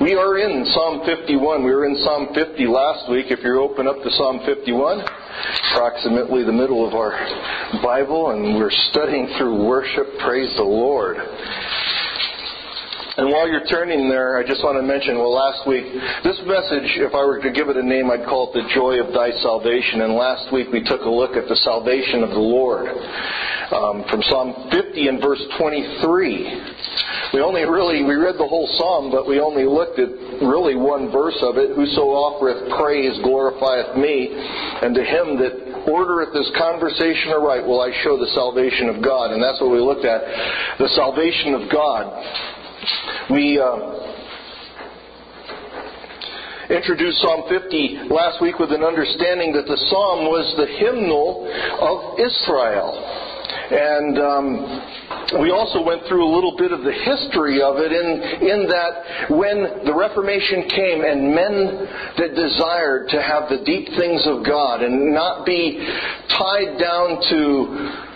We are in Psalm 51. We were in Psalm 50 last week. If you open up to Psalm 51, approximately the middle of our Bible, and we're studying through worship. Praise the Lord. And while you're turning there, I just want to mention, last week, this message, if I were to give it a name, I'd call it The Joy of Thy Salvation. And last week we took a look at the salvation of the Lord. From Psalm 50 and verse 23. We read the whole Psalm, but we only looked at really one verse of it. Whoso offereth praise glorifieth me, and to him that ordereth this conversation aright will I show the salvation of God. And that's what we looked at, the salvation of God. We introduced Psalm 50 last week with an understanding that the psalm was the hymnal of Israel. And we also went through a little bit of the history of it in that when the Reformation came and men that desired to have the deep things of God and not be tied down to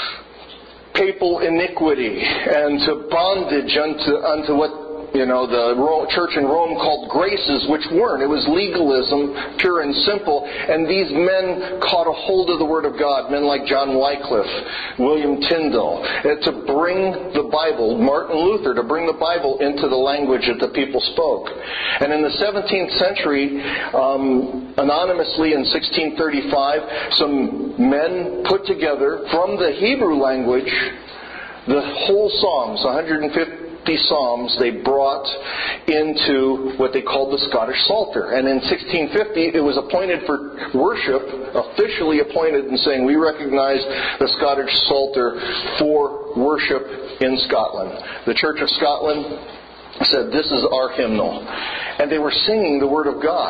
papal iniquity and to bondage unto what the church in Rome called graces, which weren't. It was legalism, pure and simple. And these men caught a hold of the Word of God, men like John Wycliffe, William Tyndale, to bring the Bible, Martin Luther, to bring the Bible into the language that the people spoke. And in the 17th century, anonymously in 1635, some men put together from the Hebrew language the whole Psalms, 150 Psalms, they brought into what they called the Scottish Psalter. And in 1650, it was appointed for worship, officially appointed, and saying we recognize the Scottish Psalter for worship in Scotland. The Church of Scotland said, this is our hymnal. And they were singing the Word of God.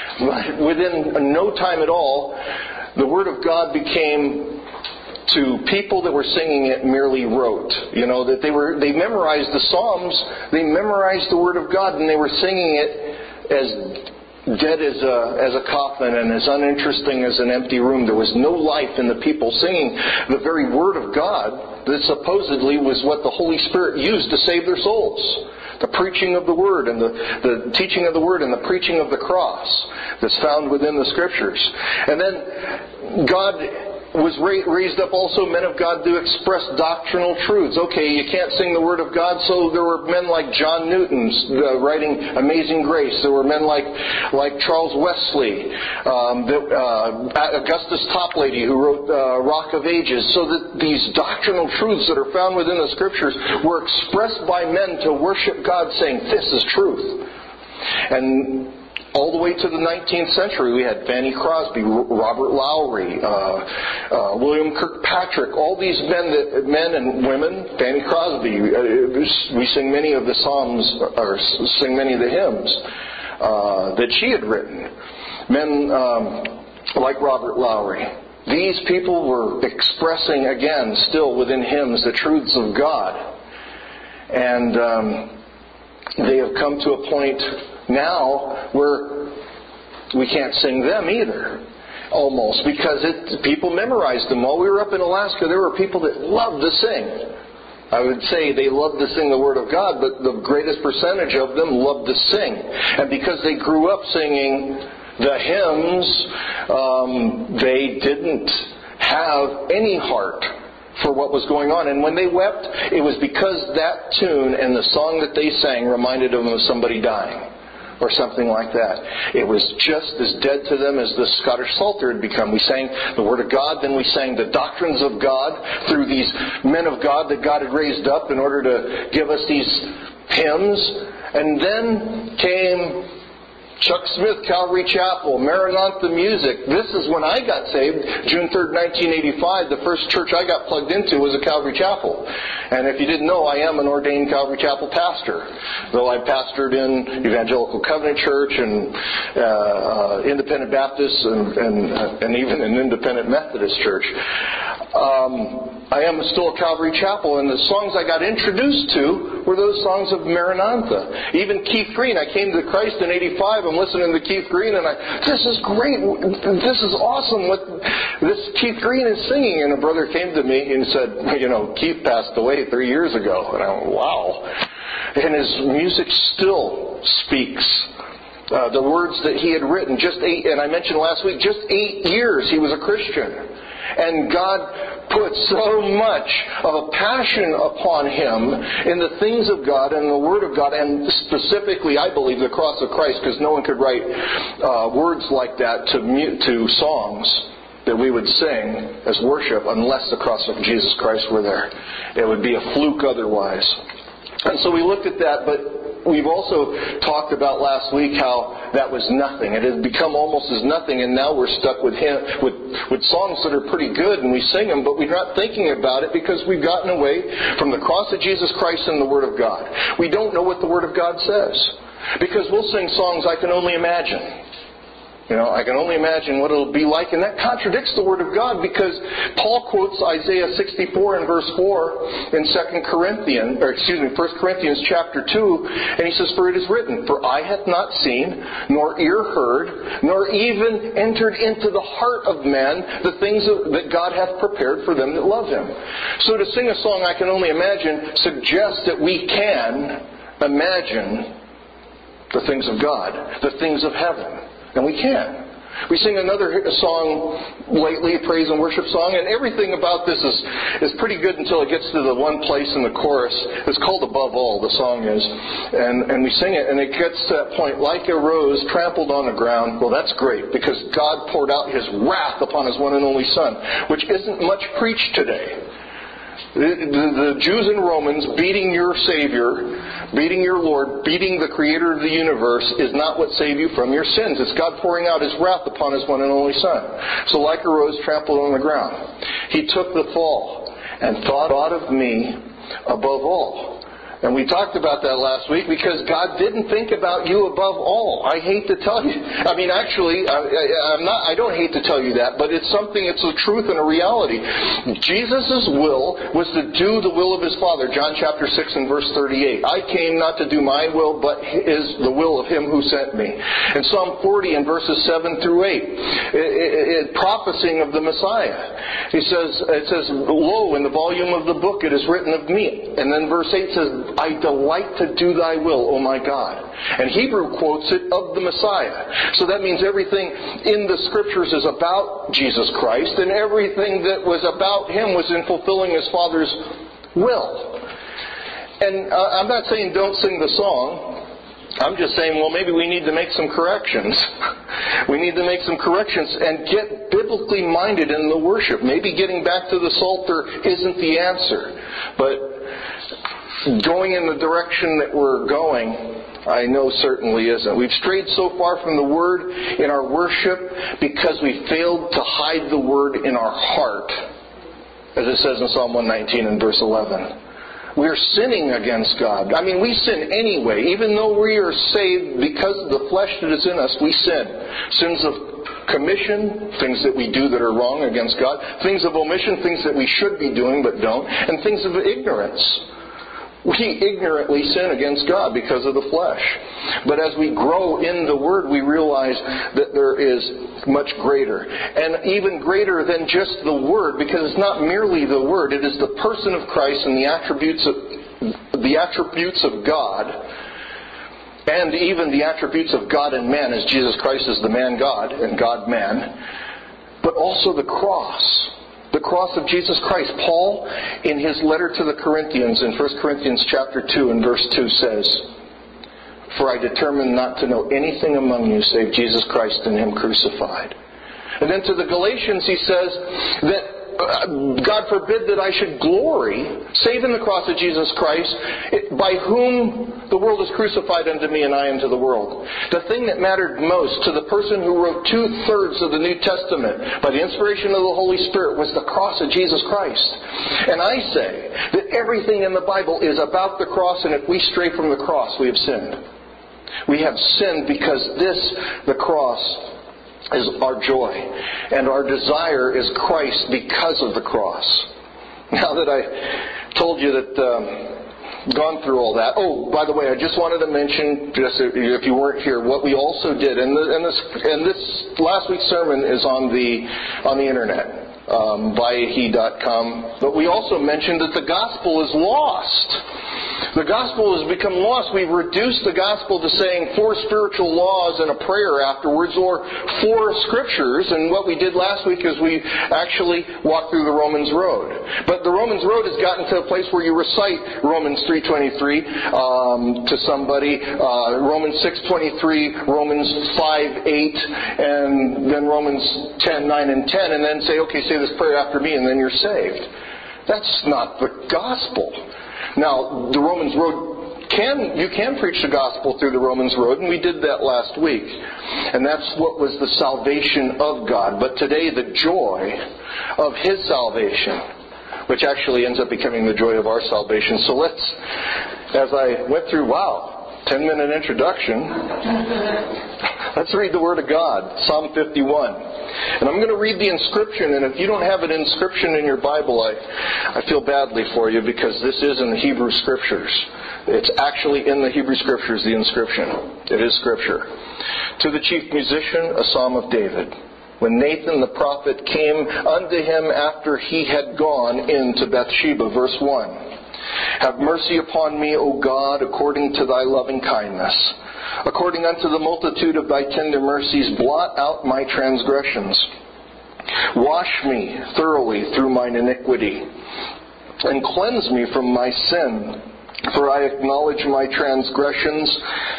Within no time at all, the Word of God became, to people that were singing it, merely rote. That they memorized the Psalms, they memorized the Word of God, and they were singing it as dead as a coffin and as uninteresting as an empty room. There was no life in the people singing the very Word of God that supposedly was what the Holy Spirit used to save their souls. The preaching of the Word and the teaching of the Word and the preaching of the cross that's found within the Scriptures. And then God was raised up also men of God to express doctrinal truths. Okay, you can't sing the Word of God, so there were men like John Newton writing Amazing Grace. There were men like Charles Wesley, Augustus Toplady, who wrote Rock of Ages, so that these doctrinal truths that are found within the Scriptures were expressed by men to worship God, saying, this is truth. And all the way to the 19th century, we had Fanny Crosby, Robert Lowry, William Kirkpatrick, all these men and women. Fanny Crosby, we sing many of the psalms, or sing many of the hymns that she had written. Men like Robert Lowry. These people were expressing, again, still within hymns, the truths of God. And they have come to a point now where we can't sing them either, almost, because people memorized them. While we were up in Alaska, there were people that loved to sing. I would say they loved to sing the Word of God, but the greatest percentage of them loved to sing. And because they grew up singing the hymns, they didn't have any heart for what was going on. And when they wept, it was because that tune and the song that they sang reminded them of somebody dying, or something like that. It was just as dead to them as the Scottish Psalter had become. We sang the Word of God, then we sang the doctrines of God through these men of God that God had raised up in order to give us these hymns. And then came Chuck Smith, Calvary Chapel, Maranatha music. This is when I got saved, June 3rd, 1985. The first church I got plugged into was a Calvary Chapel. And if you didn't know, I am an ordained Calvary Chapel pastor. Though I pastored in Evangelical Covenant Church and Independent Baptist and even an Independent Methodist church. I am still a Calvary Chapel, and the songs I got introduced to were those songs of Maranatha. Even Keith Green, I came to Christ in 85, I'm listening to Keith Green, and this is great, this is awesome what this Keith Green is singing. And a brother came to me and said, Keith passed away 3 years ago. And I went, wow. And his music still speaks. The words that he had written, and I mentioned last week, just 8 years he was a Christian. And God put so much of a passion upon him in the things of God and the Word of God, and specifically, I believe, the cross of Christ, because no one could write words like that to songs that we would sing as worship unless the cross of Jesus Christ were there. It would be a fluke otherwise. And so we looked at that, but we've also talked about last week how that was nothing. It had become almost as nothing, and now we're stuck with songs that are pretty good, and we sing them, but we're not thinking about it because we've gotten away from the cross of Jesus Christ and the Word of God. We don't know what the Word of God says, because we'll sing songs I can only imagine. I can only imagine what it'll be like. And that contradicts the Word of God, because Paul quotes Isaiah 64 and verse 4 in 1 Corinthians chapter 2. And he says, "For it is written, for eye hath not seen, nor ear heard, nor even entered into the heart of man the things that God hath prepared for them that love Him." So to sing a song I can only imagine suggests that we can imagine the things of God, the things of heaven. And we can. We sing another song lately, a praise and worship song, and everything about this is pretty good until it gets to the one place in the chorus. It's called Above All, the song is. And we sing it, and it gets to that point, like a rose trampled on the ground. Well, that's great, because God poured out His wrath upon His one and only Son, which isn't much preached today. The Jews and Romans beating your Savior, beating your Lord, beating the Creator of the universe is not what saved you from your sins. It's God pouring out His wrath upon His one and only Son. So like a rose trampled on the ground, He took the fall and thought of me above all. And we talked about that last week, because God didn't think about you above all. I hate to tell you. I mean, actually, I don't hate to tell you that, but it's something, it's a truth and a reality. Jesus' will was to do the will of His Father. John chapter 6 and verse 38. I came not to do my will, but is the will of Him who sent me. In Psalm 40 and verses 7 through 8, prophesying of the Messiah. It says, "Lo, in the volume of the book it is written of me." And then verse 8 says, "I delight to do thy will, O my God." And Hebrew quotes it of the Messiah. So that means everything in the Scriptures is about Jesus Christ, and everything that was about Him was in fulfilling His Father's will. And I'm not saying don't sing the song. I'm just saying, well, maybe we need to make some corrections. We need to make some corrections and get biblically minded in the worship. Maybe getting back to the Psalter isn't the answer. But going in the direction that we're going, I know certainly isn't. We've strayed so far from the Word in our worship because we failed to hide the Word in our heart, as it says in Psalm 119 and verse 11. We're sinning against God. I mean, we sin anyway. Even though we are saved because of the flesh that is in us, we sin. Sins of commission, things that we do that are wrong against God. Things of omission, things that we should be doing but don't. And things of ignorance. We ignorantly sin against God because of the flesh. But as we grow in the Word, we realize that there is much greater. And even greater than just the Word, because it's not merely the Word, it is the person of Christ and the attributes of God, and even the attributes of God and man, as Jesus Christ is the man God and God man, but also the cross. The cross of Jesus Christ. Paul, in his letter to the Corinthians, in 1 Corinthians chapter 2 and verse 2 says, "For I determined not to know anything among you save Jesus Christ and Him crucified." And then to the Galatians he says that God forbid that I should glory, save in the cross of Jesus Christ, by whom the world is crucified unto me and I unto the world. The thing that mattered most to the person who wrote 2/3 of the New Testament by the inspiration of the Holy Spirit was the cross of Jesus Christ. And I say that everything in the Bible is about the cross, and if we stray from the cross, we have sinned. We have sinned because the cross, is our joy. And our desire is Christ because of the cross. Now that I told you that, gone through all that. Oh, by the way, I just wanted to mention, just if you weren't here, what we also did. And this last week's sermon is on the internet. Viehi.com. But we also mentioned that the gospel is lost. The gospel has become lost. We've reduced the gospel to saying 4 spiritual laws and a prayer afterwards, or 4 scriptures. And what we did last week is we actually walked through the Romans road. But the Romans road has gotten to a place where you recite Romans 3:23 to somebody, Romans 6:23, Romans 5:8, and then Romans 10:9 and 10, and then say, okay, say this prayer after me, and then you're saved. That's not the gospel. Now, the Romans road, you can preach the gospel through the Romans road, and we did that last week. And that's what was the salvation of God. But today, the joy of His salvation, which actually ends up becoming the joy of our salvation. So let's, as I went through, 10-minute introduction, let's read the Word of God, Psalm 51. And I'm going to read the inscription, and if you don't have an inscription in your Bible, I feel badly for you, because this is in the Hebrew Scriptures. It's actually in the Hebrew Scriptures, the inscription. It is Scripture. To the chief musician, a psalm of David. When Nathan the prophet came unto him after he had gone into Bathsheba, verse 1. Have mercy upon me, O God, according to thy loving kindness. According unto the multitude of thy tender mercies, blot out my transgressions. Wash me thoroughly through mine iniquity, and cleanse me from my sin. For I acknowledge my transgressions,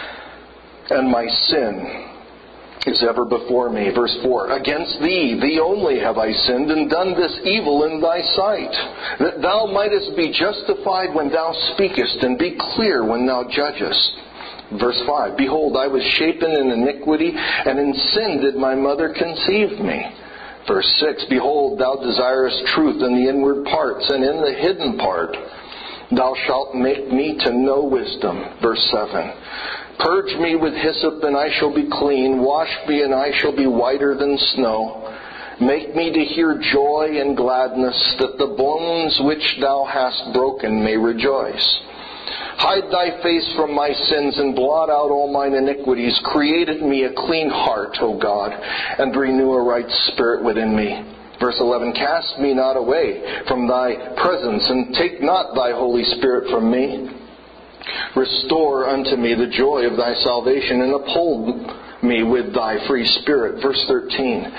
and my sin is ever before me. Verse 4, Against thee, thee only have I sinned, and done this evil in thy sight, that thou mightest be justified when thou speakest, and be clear when thou judgest. Verse 5, Behold, I was shapen in iniquity, and in sin did my mother conceive me. Verse 6, Behold, thou desirest truth in the inward parts, and in the hidden part thou shalt make me to know wisdom. Verse 7, Purge me with hyssop, and I shall be clean. Wash me, and I shall be whiter than snow. Make me to hear joy and gladness, that the bones which thou hast broken may rejoice. Hide thy face from my sins, and blot out all mine iniquities. Create in me a clean heart, O God, and renew a right spirit within me. Verse 11, Cast me not away from thy presence, and take not thy Holy Spirit from me. Restore unto me the joy of thy salvation, and uphold me with thy free spirit. Verse 13,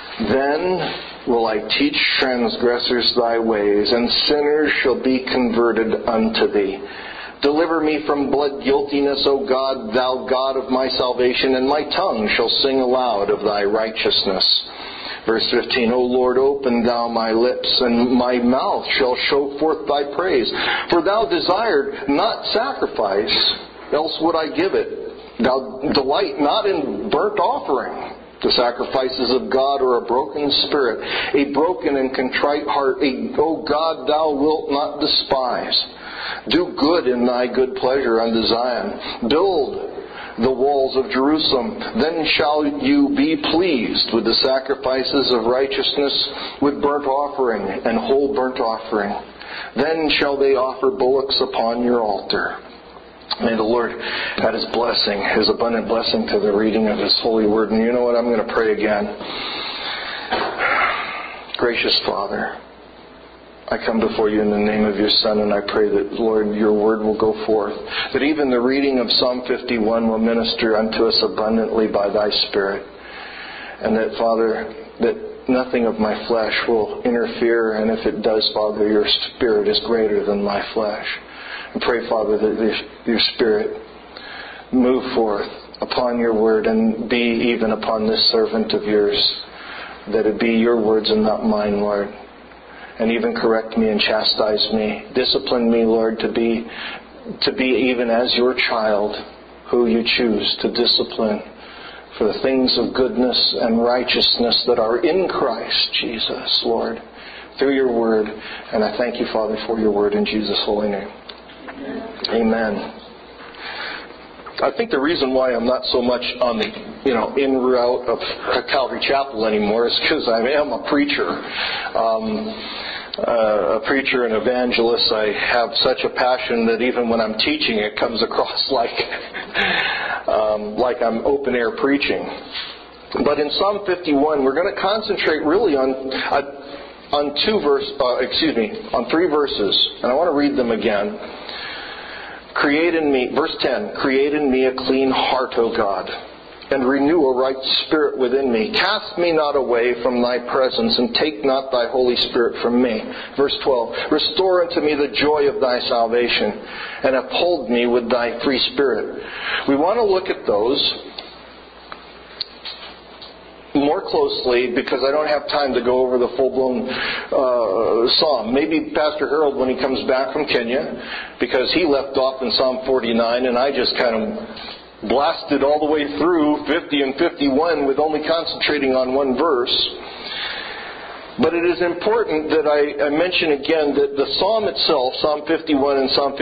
Then will I teach transgressors thy ways, and sinners shall be converted unto thee. Deliver me from blood guiltiness, O God, thou God of my salvation, and my tongue shall sing aloud of thy righteousness. Verse 15, O Lord, open thou my lips, and my mouth shall show forth thy praise. For thou desired not sacrifice, else would I give it. Thou delight not in burnt offering. The sacrifices of God are a broken spirit, a broken and contrite heart. O God, thou wilt not despise. Do good in thy good pleasure unto Zion. Build the walls of Jerusalem. Then shall you be pleased with the sacrifices of righteousness, with burnt offering and whole burnt offering. Then shall they offer bullocks upon your altar. May the Lord add His blessing, His abundant blessing, to the reading of His holy word. And you know what? I'm going to pray again. Gracious Father, I come before you in the name of your Son, and I pray that, Lord, your word will go forth. That even the reading of Psalm 51 will minister unto us abundantly by thy Spirit. And that, Father, that nothing of my flesh will interfere. And if it does, Father, your Spirit is greater than my flesh. I pray, Father, that your Spirit move forth upon your word, and be even upon this servant of yours. That it be your words and not mine, Lord. And even correct me and chastise me. Discipline me, Lord, to be even as your child, who you choose to discipline for the things of goodness and righteousness that are in Christ Jesus, Lord, through your word. And I thank you, Father, for your word in Jesus' holy name. Amen. I think the reason why I'm not so much on the in route of Calvary Chapel anymore is because I am a preacher. A preacher and evangelist. I have such a passion that even when I'm teaching, it comes across like I'm open air preaching. But in Psalm 51, we're going to concentrate really on three verses, and I want to read them again. Create in me, verse 10, create in me a clean heart, O God, and renew a right spirit within me. Cast me not away from thy presence, and take not thy Holy Spirit from me. Verse 12, restore unto me the joy of thy salvation, and uphold me with thy free spirit. We want to look at those more closely because I don't have time to go over the full-blown psalm. Maybe Pastor Harold, when he comes back from Kenya, because he left off in Psalm 49 and I just kind of blasted all the way through 50 and 51 with only concentrating on one verse. But it is important that I mention again that the psalm itself, Psalm 51 and Psalm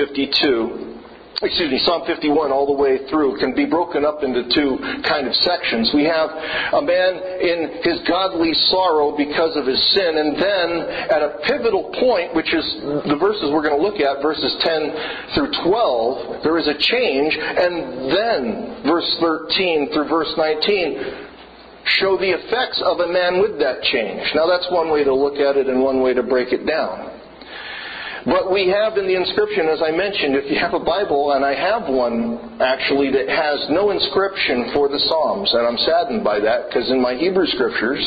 51 all the way through, can be broken up into two kind of sections. We have a man in his godly sorrow because of his sin, and then at a pivotal point, which is the verses we're going to look at, verses 10 through 12, there is a change, and then verse 13 through verse 19 show the effects of a man with that change. Now that's one way to look at it and one way to break it down. But we have in the inscription, as I mentioned, if you have a Bible, and I have one actually that has no inscription for the Psalms, and I'm saddened by that because in my Hebrew scriptures,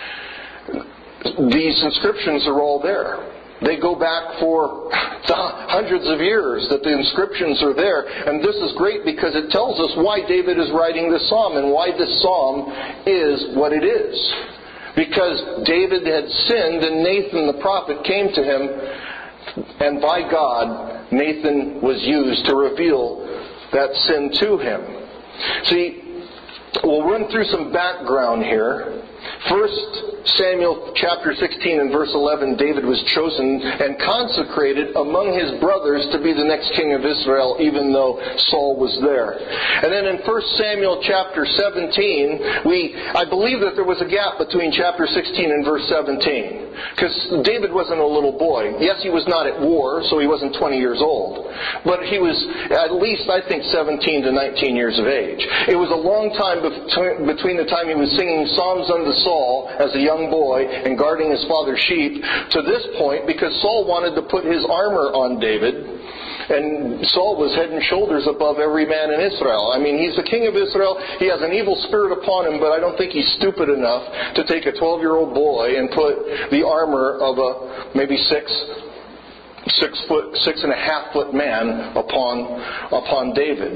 these inscriptions are all there. They go back for hundreds of years that the inscriptions are there. And this is great because it tells us why David is writing this psalm and why this psalm is what it is. Because David had sinned and Nathan the prophet came to him, and by God, Nathan was used to reveal that sin to him. See, we'll run through some background here. 1 Samuel chapter 16 and verse 11, David was chosen and consecrated among his brothers to be the next king of Israel, even though Saul was there. And then in 1 Samuel chapter 17, I believe that there was a gap between chapter 16 and verse 17. Because David wasn't a little boy. Yes, he was not at war, so he wasn't 20 years old. But he was at least, I think, 17 to 19 years of age. It was a long time between the time he was singing Psalms unto Saul as a young boy and guarding his father's sheep to this point, because Saul wanted to put his armor on David. And Saul was head and shoulders above every man in Israel. I mean, he's the king of Israel. He has an evil spirit upon him, but I don't think he's stupid enough to take a 12-year-old boy and put the armor of a maybe 6.5 foot man upon David.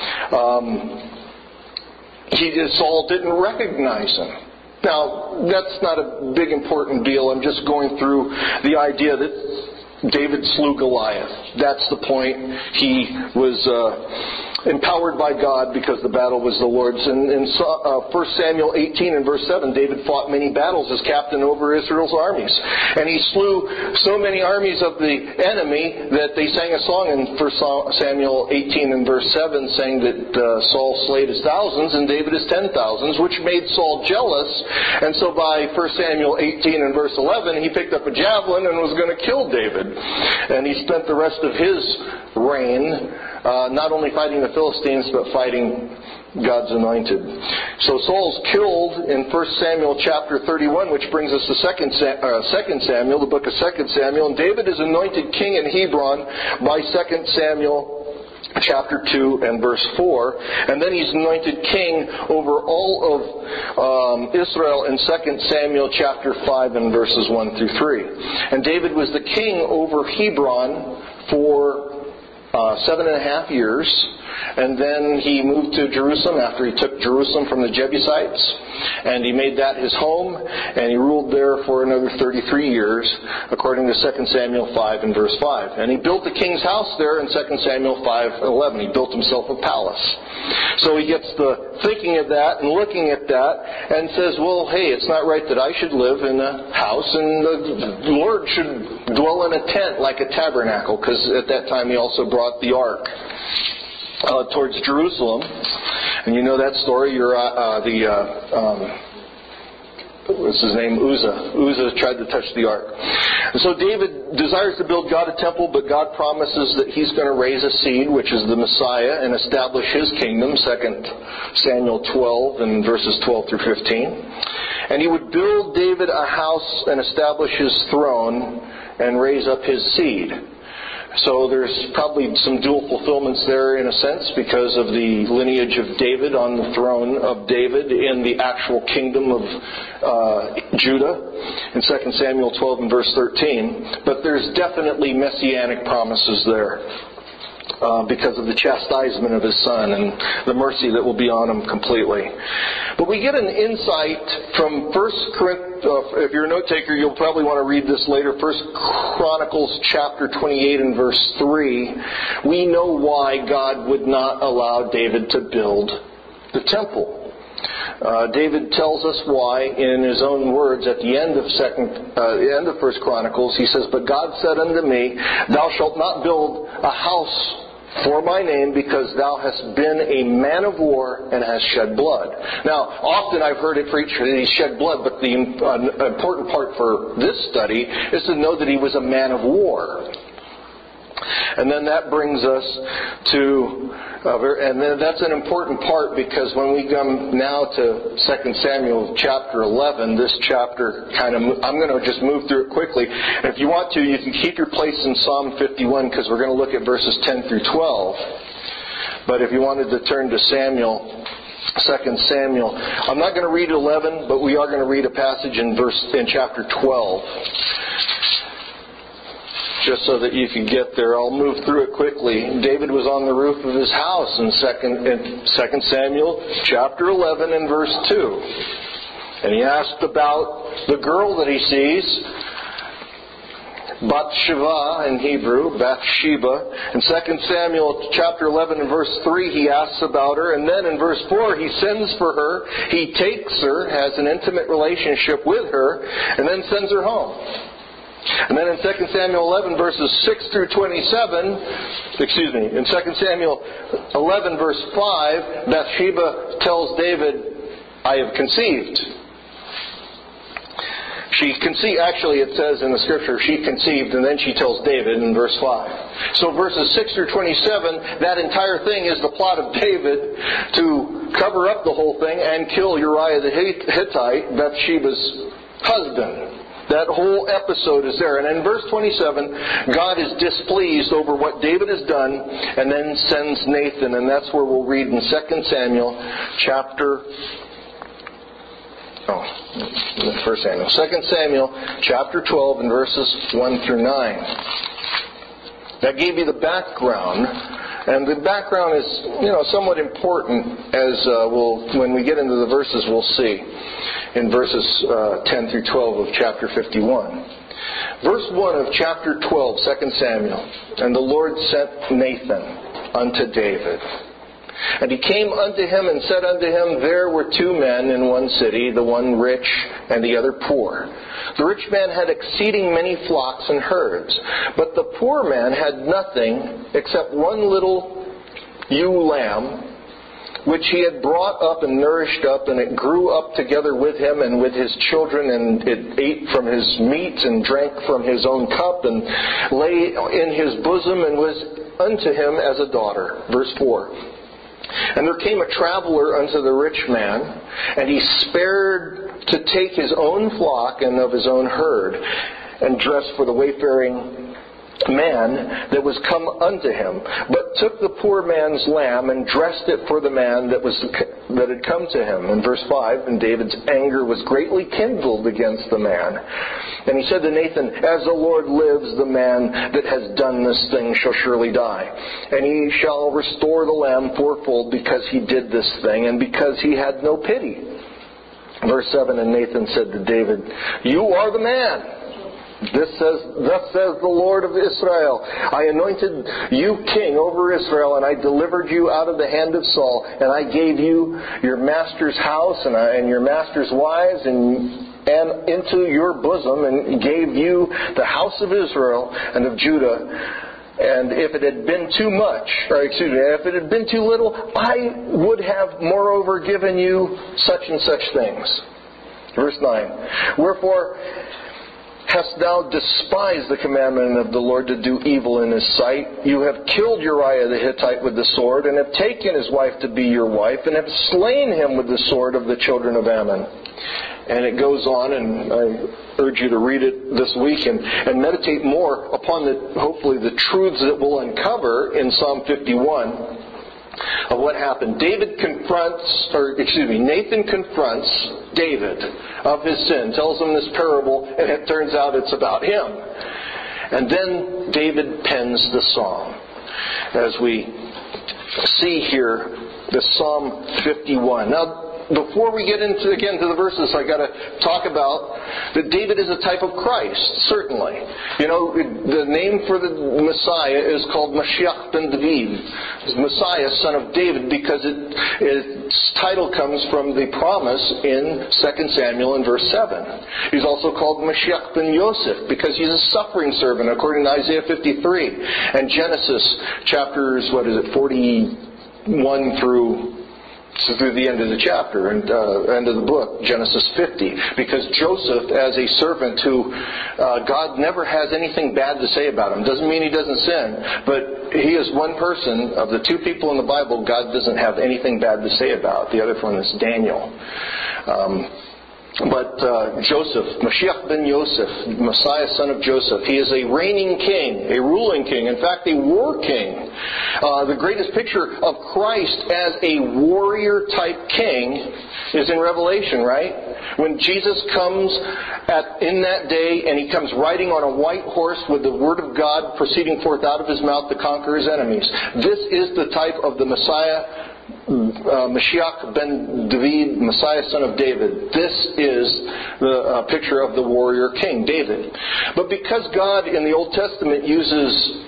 Saul didn't recognize him. Now, that's not a big important deal. I'm just going through the idea that David slew Goliath. That's the point. He was empowered by God because the battle was the Lord's. And in 1 Samuel 18 and verse 7, David fought many battles as captain over Israel's armies. And he slew so many armies of the enemy that they sang a song in 1 Samuel 18 and verse 7 saying that Saul slayed his thousands and David his 10,000s, which made Saul jealous. And so by 1 Samuel 18 and verse 11, he picked up a javelin and was going to kill David. And he spent the rest of his reign not only fighting the Philistines, but fighting God's anointed. So Saul's killed in 1 Samuel chapter 31, which brings us to 2 Samuel, the book of 2 Samuel. And David is anointed king in Hebron by 2 Samuel chapter 2 and verse 4. And then he's anointed king over all of Israel in 2 Samuel chapter 5 and verses 1 through 3. And David was the king over Hebron for 7.5 years, and then he moved to Jerusalem after he took Jerusalem from the Jebusites, and he made that his home, and he ruled there for another 33 years, according to 2 Samuel 5 and verse 5. And he built the king's house there in 2 Samuel 5:11. He built himself a palace. So he gets the thinking of that and looking at that and says, well, hey, it's not right that I should live in a house, and the Lord should dwell in a tent like a tabernacle, because at that time he also brought the ark towards Jerusalem. And you know that story. What's his name? Uzzah tried to touch the ark. And so David desires to build God a temple, but God promises that he's going to raise a seed, which is the Messiah, and establish his kingdom, 2 Samuel 12 and verses 12 through 15. And he would build David a house and establish his throne and raise up his seed. So there's probably some dual fulfillments there in a sense because of the lineage of David on the throne of David in the actual kingdom of Judah in 2 Samuel 12 and verse 13. But there's definitely messianic promises there because of the chastisement of his son and the mercy that will be on him completely. But we get an insight from 1 Corinthians. If you're a note taker, you'll probably want to read this later. 1 Chronicles chapter 28 and verse 3. We know why God would not allow David to build the temple. David tells us why in his own words at the end of 1 Chronicles. He says, "But God said unto me, Thou shalt not build a house for my name, because thou hast been a man of war and hast shed blood." Now, often I've heard it preached that he shed blood, but the important part for this study is to know that he was a man of war. And then that brings us to, and then that's an important part because when we come now to 2 Samuel chapter 11, this chapter I'm going to just move through it quickly. And if you want to, you can keep your place in Psalm 51 because we're going to look at verses 10 through 12. But if you wanted to turn to 2 Samuel, I'm not going to read 11, but we are going to read a passage in chapter 12. Just so that you can get there. I'll move through it quickly. David was on the roof of his house in 2 Samuel chapter 11 and verse 2. And he asked about the girl that he sees, Bathsheba in Hebrew, Bathsheba. In 2 Samuel chapter 11 and verse 3, he asks about her. And then in verse 4, he sends for her. He takes her, has an intimate relationship with her, and then sends her home. And then in 2 Samuel 11 verses 6 through 27, in 2 Samuel 11 verse 5, Bathsheba tells David, "I have conceived." Actually it says in the scripture, she conceived, and then she tells David in verse 5. So verses 6 through 27, that entire thing is the plot of David to cover up the whole thing and kill Uriah the Hittite, Bathsheba's husband. That whole episode is there. And in verse 27, God is displeased over what David has done and then sends Nathan. And that's where we'll read in 2 Samuel chapter 12 and verses 1 through 9. That gave you the background. And the background is, somewhat important as when we get into the verses, we'll see in verses 10 through 12 of chapter 51. Verse 1 of chapter 12, 2 Samuel. "And the Lord sent Nathan unto David. And he came unto him and said unto him, There were two men in one city, the one rich and the other poor. The rich man had exceeding many flocks and herds, but the poor man had nothing except one little ewe lamb, which he had brought up and nourished up, and it grew up together with him and with his children, and it ate from his meat and drank from his own cup, and lay in his bosom, and was unto him as a daughter." Verse 4. "And there came a traveler unto the rich man, and he spared to take his own flock and of his own herd, and dressed for the wayfaring man that was come unto him, but took the poor man's lamb and dressed it for the man that had come to him." In verse 5, "And David's anger was greatly kindled against the man. And he said to Nathan, As the Lord lives, the man that has done this thing shall surely die. And he shall restore the lamb fourfold because he did this thing, and because he had no pity." Verse 7, "And Nathan said to David, You are the man. Thus says the Lord of Israel, I anointed you king over Israel, and I delivered you out of the hand of Saul, and I gave you your master's house and your master's wives and into your bosom, and gave you the house of Israel and of Judah. And if it had been too much, if it had been too little, I would have moreover given you such and such things." Verse 9, "Wherefore hast thou despised the commandment of the Lord to do evil in his sight? You have killed Uriah the Hittite with the sword, and have taken his wife to be your wife, and have slain him with the sword of the children of Ammon. And it goes on, and I urge you to read it this week and meditate more upon hopefully the truths that we'll uncover in Psalm 51 of what happened. Nathan confronts David of his sin, tells him this parable, and it turns out it's about him. And then David pens the psalm. As we see here, the Psalm 51. Now, before we get into the verses, I got to talk about that David is a type of Christ, certainly. You know, the name for the Messiah is called Mashiach ben David, Messiah, son of David, because its title comes from the promise in 2 Samuel in verse 7. He's also called Mashiach ben Yosef because he's a suffering servant, according to Isaiah 53 and Genesis chapters 41 through the end of the chapter and end of the book, Genesis 50. Because Joseph, as a servant who God never has anything bad to say about him. Doesn't mean he doesn't sin, but he is one person of the two people in the Bible God doesn't have anything bad to say about. The other one is Daniel. But Joseph, Mashiach ben Yosef, Messiah, son of Joseph, he is a reigning king, a ruling king, in fact a war king. The greatest picture of Christ as a warrior-type king is in Revelation, right? When Jesus comes in that day, and he comes riding on a white horse with the word of God proceeding forth out of his mouth to conquer his enemies. This is the type of the Messiah, Mashiach ben David, Messiah, son of David. This is the picture of the warrior king, David. But because God in the Old Testament uses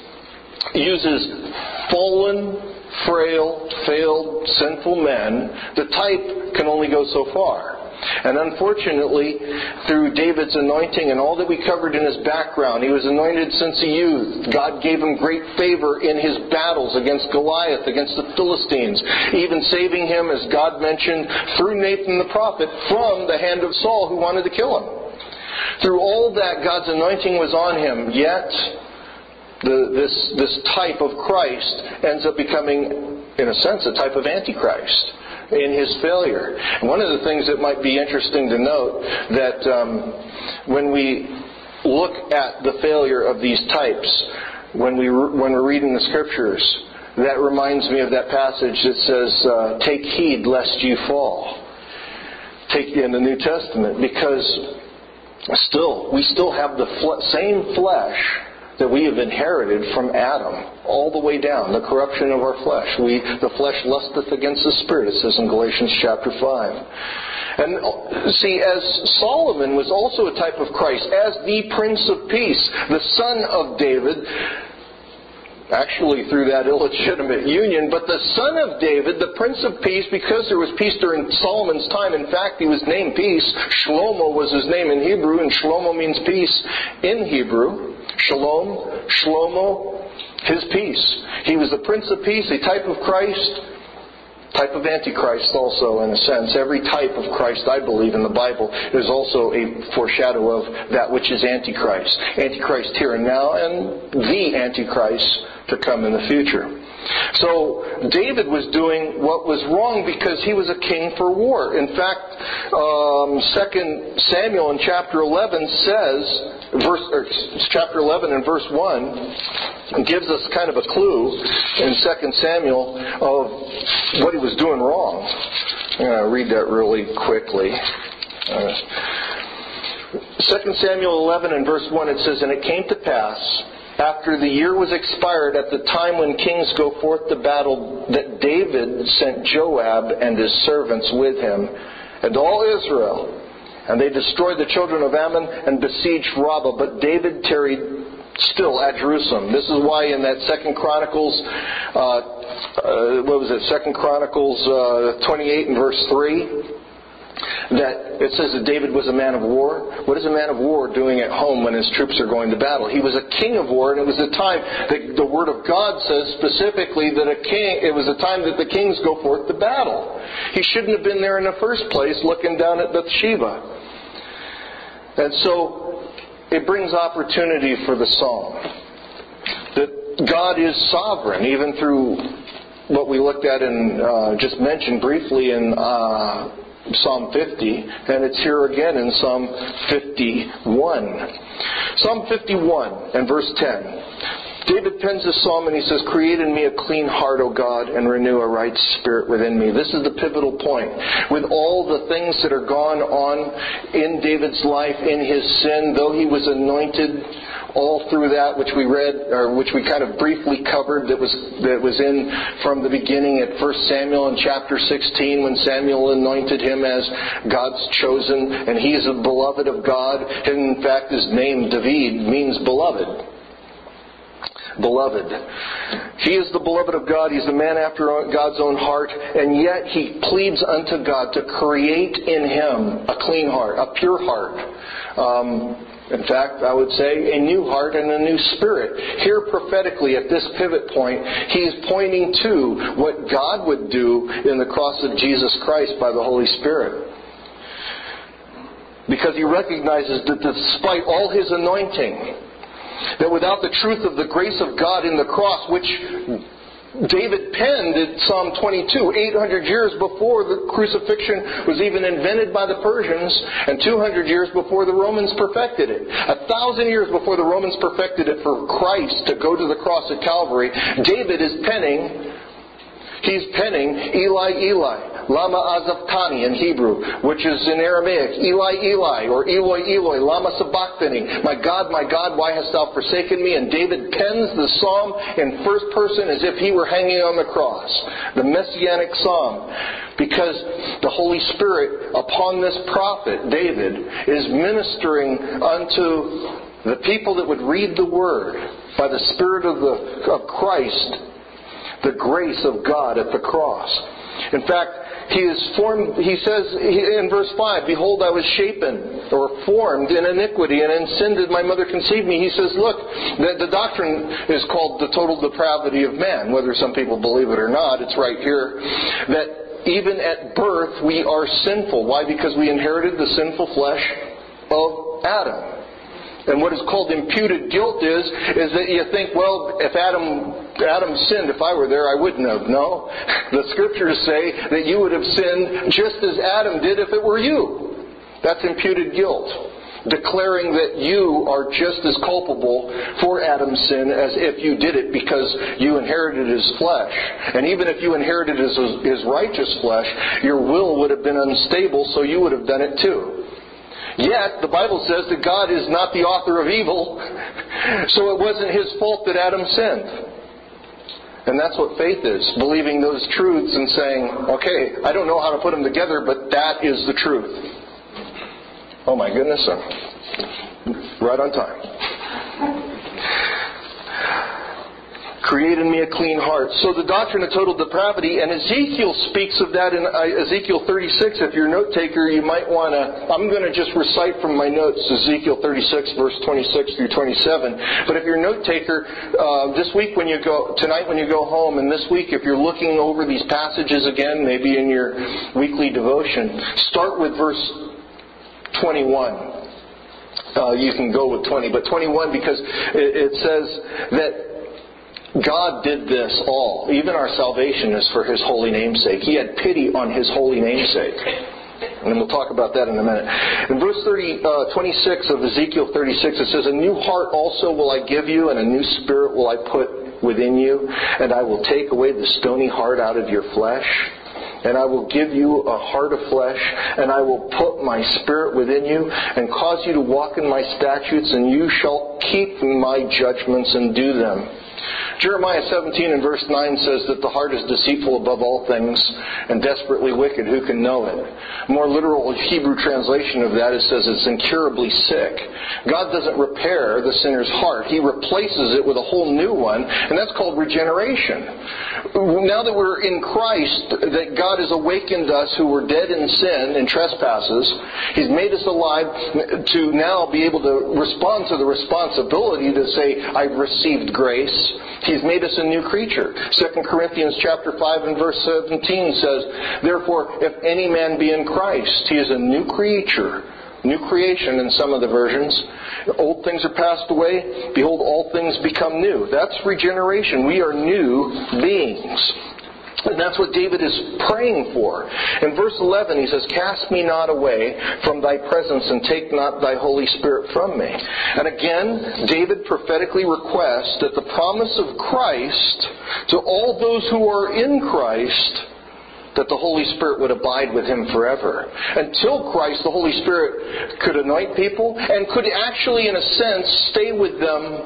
fallen, frail, failed, sinful men, the type can only go so far. And unfortunately, through David's anointing and all that we covered in his background, he was anointed since a youth. God gave him great favor in his battles against Goliath, against the Philistines, even saving him, as God mentioned, through Nathan the prophet, from the hand of Saul who wanted to kill him. Through all that, God's anointing was on him, yet this type of Christ ends up becoming, in a sense, a type of Antichrist in his failure. And one of the things that might be interesting to note, that when we look at the failure of these types, when we're reading the Scriptures, that reminds me of that passage that says, take heed lest you fall. Take in the New Testament, because we still have the same flesh that we have inherited from Adam, all the way down, the corruption of our flesh. The flesh lusteth against the Spirit, it says in Galatians chapter 5. And see, as Solomon was also a type of Christ, as the Prince of Peace, the son of David, actually through that illegitimate union, but the son of David, the Prince of Peace, because there was peace during Solomon's time. In fact, he was named Peace. Shlomo was his name in Hebrew, and Shlomo means peace in Hebrew. Shalom, Shlomo, his peace. He was the Prince of Peace, a type of Christ, type of Antichrist also, in a sense. Every type of Christ, I believe, in the Bible is also a foreshadow of that which is Antichrist. Antichrist here and now, and the Antichrist to come in the future. So David was doing what was wrong because he was a king for war. In fact, 2 Samuel in chapter 11 chapter 11 and verse 1 gives us kind of a clue in 2 Samuel of what he was doing wrong. I'm going to read that really quickly. 2 Samuel 11 and verse 1, it says, And it came to pass, after the year was expired, at the time when kings go forth to battle, that David sent Joab and his servants with him, and all Israel. And they destroyed the children of Ammon and besieged Rabbah. But David tarried still at Jerusalem. This is why in that 2 Chronicles, 2 Chronicles 28 and verse 3, that it says that David was a man of war. What is a man of war doing at home when his troops are going to battle? He was a king of war, and it was a time that the Word of God says specifically that it was a time that the kings go forth to battle. He shouldn't have been there in the first place looking down at Bathsheba. And so it brings opportunity for the psalm. That God is sovereign, even through what we looked at and just mentioned briefly in Psalm 50, and it's here again in Psalm 51. Psalm 51 and verse 10. David pens this psalm and he says, "Create in me a clean heart, O God, and renew a right spirit within me." This is the pivotal point. With all the things that are gone on in David's life, in his sin, though he was anointed, all through that which we read, or which we kind of briefly covered, that was in from the beginning at 1 Samuel in chapter 16, when Samuel anointed him as God's chosen, and he is a beloved of God. And in fact, his name, David, means beloved. Beloved. He is the beloved of God. He's the man after God's own heart. And yet he pleads unto God to create in him a clean heart, a pure heart. In fact, I would say a new heart and a new spirit. Here prophetically at this pivot point, he's pointing to what God would do in the cross of Jesus Christ by the Holy Spirit. Because he recognizes that despite all his anointing, that without the truth of the grace of God in the cross, which David penned in Psalm 22, 800 years before the crucifixion was even invented by the Persians, and 200 years before the Romans perfected it. 1,000 years before the Romans perfected it for Christ to go to the cross at Calvary, David is penning, Eli, Eli, lama azabtani in Hebrew, which is in Aramaic, Eli, Eli, or Eloi, Eloi, lama sabachthani. My God, why hast thou forsaken me? And David pens the psalm in first person as if he were hanging on the cross. The Messianic psalm. Because the Holy Spirit upon this prophet, David, is ministering unto the people that would read the Word by the Spirit of Christ, the grace of God at the cross. In fact, he says in verse 5, "Behold, I was shapen," or formed in iniquity, "and in sin did my mother conceive me." He says, look, the doctrine is called the total depravity of man. Whether some people believe it or not, it's right here. That even at birth we are sinful. Why? Because we inherited the sinful flesh of Adam. And what is called imputed guilt is that you think, well, if Adam sinned, if I were there, I wouldn't have. No. The Scriptures say that you would have sinned just as Adam did if it were you. That's imputed guilt. Declaring that you are just as culpable for Adam's sin as if you did it because you inherited his flesh. And even if you inherited his righteous flesh, your will would have been unstable, so you would have done it too. Yet, the Bible says that God is not the author of evil, so it wasn't his fault that Adam sinned. And that's what faith is, believing those truths and saying, okay, I don't know how to put them together, but that is the truth. Oh my goodness, I'm right on time. Create in me a clean heart. So the doctrine of total depravity, and Ezekiel speaks of that in Ezekiel 36. If you're a note taker, you might want to, I'm going to just recite from my notes Ezekiel 36 verse 26 through 27. But if you're a note taker, tonight when you go home, and this week if you're looking over these passages again, maybe in your weekly devotion, start with verse 21. You can go with 20, but 21 because it says that God did this all. Even our salvation is for His holy name's sake. He had pity on His holy name's sake. And we'll talk about that in a minute. In verse 26 of Ezekiel 36, it says, "A new heart also will I give you, and a new spirit will I put within you. And I will take away the stony heart out of your flesh. And I will give you a heart of flesh, and I will put my spirit within you, and cause you to walk in my statutes, and you shall keep my judgments and do them." Jeremiah 17 and verse 9 says that the heart is deceitful above all things and desperately wicked. Who can know it? More literal Hebrew translation of that, it says it's incurably sick. God doesn't repair the sinner's heart. He replaces it with a whole new one, and that's called regeneration. Now that we're in Christ, that God has awakened us who were dead in sin and trespasses, He's made us alive to now be able to respond to the responsibility to say, I've received grace. He's made us a new creature. 2 Corinthians chapter 5 and verse 17 says, "Therefore, if any man be in Christ, he is a new creature. New creation in some of the versions. Old things are passed away. Behold, all things become new. That's regeneration. We are new beings. And that's what David is praying for. In verse 11 he says, "Cast me not away from thy presence, and take not thy Holy Spirit from me." And again, David prophetically requests that the promise of Christ to all those who are in Christ, that the Holy Spirit would abide with him forever. Until Christ, the Holy Spirit could anoint people and could actually, in a sense, stay with them.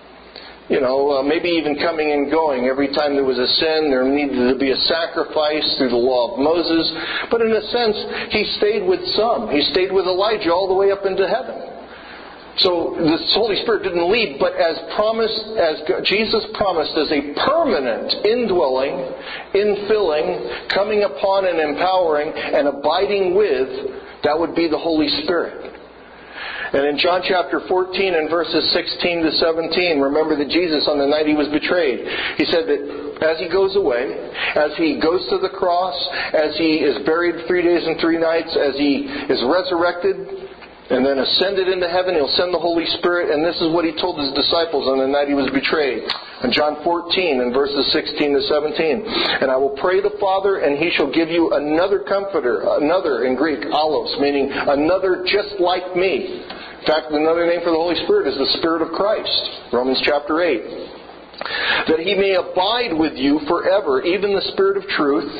Maybe even coming and going. Every time there was a sin, there needed to be a sacrifice through the law of Moses. But in a sense, he stayed with some. He stayed with Elijah all the way up into heaven. So the Holy Spirit didn't leave, but as promised, as Jesus promised, as a permanent indwelling, infilling, coming upon and empowering and abiding with, that would be the Holy Spirit. And in John chapter 14 and verses 16 to 17, remember that Jesus, on the night he was betrayed, he said that as he goes away, as he goes to the cross, as he is buried 3 days and 3 nights, as he is resurrected and then ascended into heaven, he'll send the Holy Spirit. And this is what he told his disciples on the night he was betrayed. In John 14 and verses 16 to 17. "And I will pray the Father, and he shall give you another comforter," another in Greek, allos, meaning another just like me. In fact, another name for the Holy Spirit is the Spirit of Christ. Romans chapter 8. "That he may abide with you forever, even the Spirit of truth,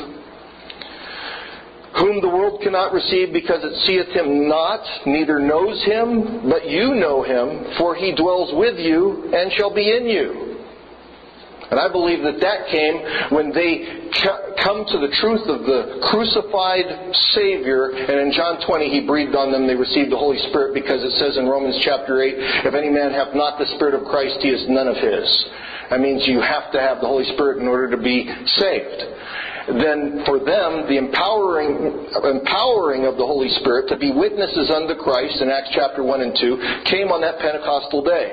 whom the world cannot receive because it seeth him not, neither knows him, but you know him, for he dwells with you and shall be in you." And I believe that came when they come to the truth of the crucified Savior. And in John 20, he breathed on them, they received the Holy Spirit, because it says in Romans chapter 8, "If any man have not the Spirit of Christ, he is none of his." That means you have to have the Holy Spirit in order to be saved. Then for them, the empowering of the Holy Spirit to be witnesses unto Christ in Acts chapter 1 and 2 came on that Pentecostal day.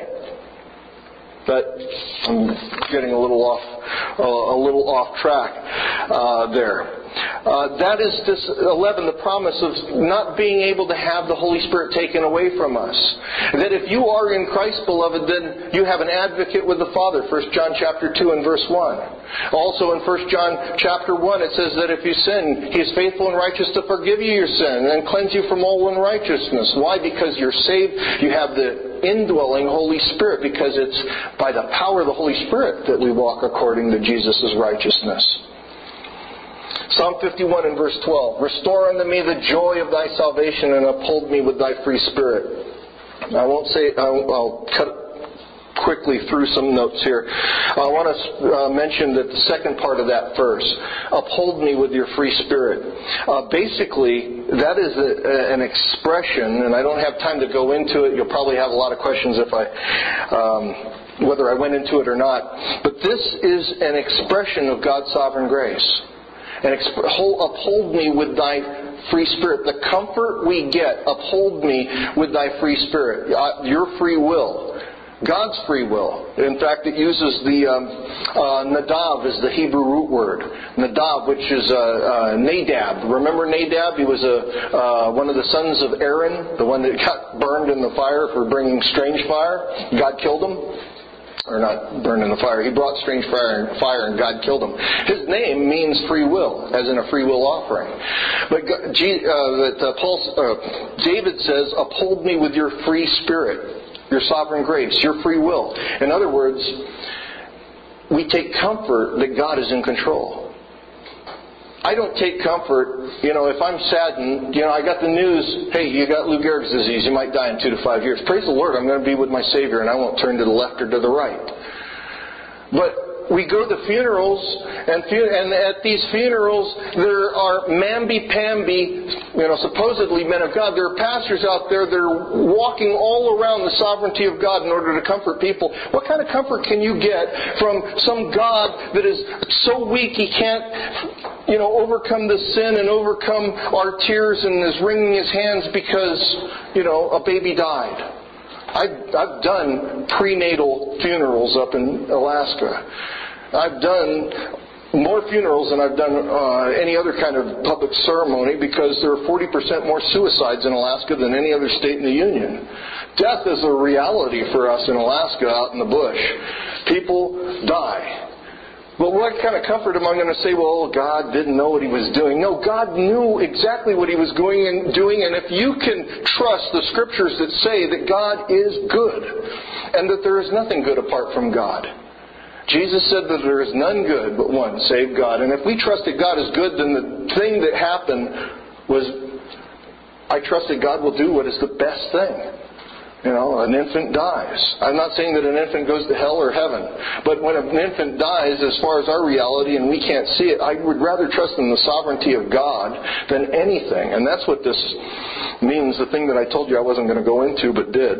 But I'm getting a little off track there. That is this 11, the promise of not being able to have the Holy Spirit taken away from us. That if you are in Christ, beloved, then you have an advocate with the Father. 1 John chapter 2 and verse 1. Also in 1 John chapter 1 it says that if you sin, he is faithful and righteous to forgive you your sin and cleanse you from all unrighteousness. Why? Because you're saved. You have the indwelling Holy Spirit, because it's by the power of the Holy Spirit that we walk according to Jesus' righteousness. Psalm 51 and verse 12. "Restore unto me the joy of thy salvation, and uphold me with thy free spirit." I won't say it. I'll cut quickly through some notes here. I want to mention that the second part of that verse, "Uphold me with your free spirit." Basically, that is an expression, and I don't have time to go into it. You'll probably have a lot of questions if whether I went into it or not. But this is an expression of God's sovereign grace. And uphold me with thy free spirit. The comfort we get, uphold me with thy free spirit. Your free will. God's free will. In fact, it uses the nadav is the Hebrew root word. Nadav, which is Nadab. Remember Nadab? He was one of the sons of Aaron, the one that got burned in the fire for bringing strange fire. God killed him. Or not burned in the fire. He brought strange fire and God killed him. His name means free will, as in a free will offering. But David says, "Uphold me with your free spirit, your sovereign grace, your free will." In other words, we take comfort that God is in control. I don't take comfort, if I'm saddened, I got the news, hey, you got Lou Gehrig's disease, you might die in 2 to 5 years. Praise the Lord, I'm going to be with my Savior and I won't turn to the left or to the right. But we go to funerals, and at these funerals there are mamby-pamby, supposedly men of God. There are pastors out there that are walking all around the sovereignty of God in order to comfort people. What kind of comfort can you get from some God that is so weak he can't overcome the sin and overcome our tears and is wringing his hands because, a baby died? I've done prenatal funerals up in Alaska. I've done more funerals than I've done any other kind of public ceremony because there are 40% more suicides in Alaska than any other state in the Union. Death is a reality for us in Alaska out in the bush. People die. But what kind of comfort am I going to say, well, God didn't know what He was doing? No, God knew exactly what He was doing, and if you can trust the Scriptures that say that God is good and that there is nothing good apart from God. Jesus said that there is none good but one, save God. And if we trust that God is good, then the thing that happened was, I trust that God will do what is the best thing. You know, an infant dies. I'm not saying that an infant goes to hell or heaven. But when an infant dies, as far as our reality, and we can't see it, I would rather trust in the sovereignty of God than anything. And that's what this means, the thing that I told you I wasn't going to go into, but did.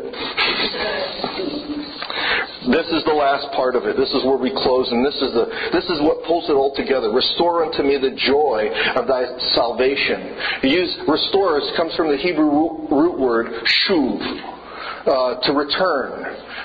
This is the last part of it. This is where we close, and this is what pulls it all together. Restore unto me the joy of thy salvation. Restore comes from the Hebrew root word shuv. To return.